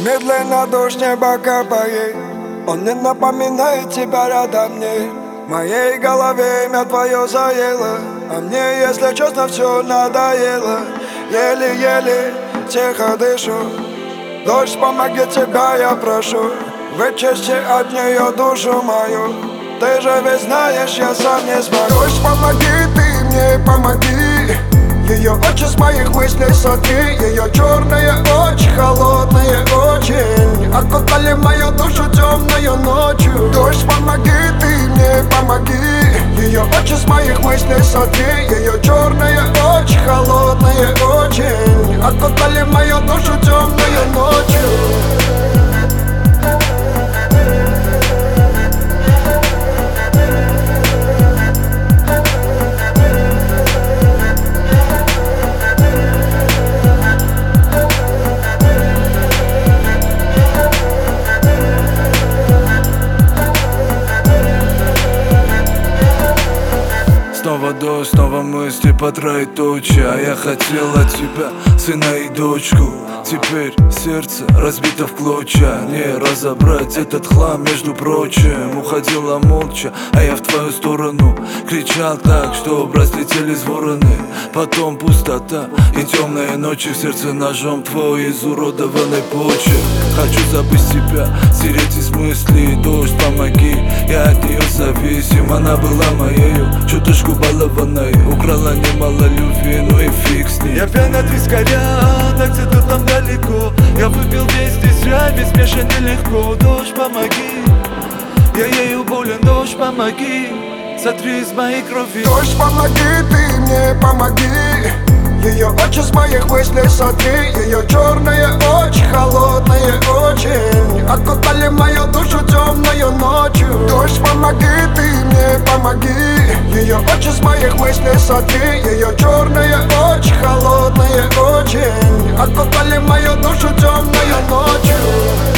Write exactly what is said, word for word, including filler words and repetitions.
Медленно дождь неба капает, он не напоминает тебя рядом мне. В моей голове имя твое заело, а мне, если честно, все надоело. Еле-еле тихо дышу, дождь, помоги, тебя я прошу. Вычисти от нее душу мою, ты же ведь знаешь, я сам не смогу. Дождь, помоги, ты мне помоги. Ее очи с моих мыслей сотри, ее черные очи, холодные очень, окутали мою душу темною ночью. Дождь, помоги, ты мне помоги. Ее очи с моих мыслей сотри, ее черные очи, холодные очень, окутали мою душу темною ночью. Снова дождь, снова мысли по троеточие. А я хотел от тебя сына и дочку. Теперь сердце разбито в клочья. Не разобрать этот хлам, между прочим. Уходила молча, а я в твою сторону кричал так, что разлетелись вороны. Потом пустота и темные ночи, в сердце ножом твой изуродованный почерк. Хочу забыть тебя, стереть из мыслей. Дождь, помоги, я от нее зависим. Она была моею, чуточку балованной, украла немало любви, ну и фиг с ней. Я пьян от вискаря, так где-то там далеко. Я выпил весь здесь зря, без смеша нелегко. Дождь, помоги, я ею болен. Дождь, помоги, сотри из моей крови. Дождь, помоги, ты мне помоги. Ее очи с моих мыслей сотри, ее черные очи, холодные очень, окутали мою душу темною ночью. Дождь, помоги, ты мне помоги. Ее очи с моих мыслей сотри, ее черные очи, холодные очень, окутали мою душу темною ночью.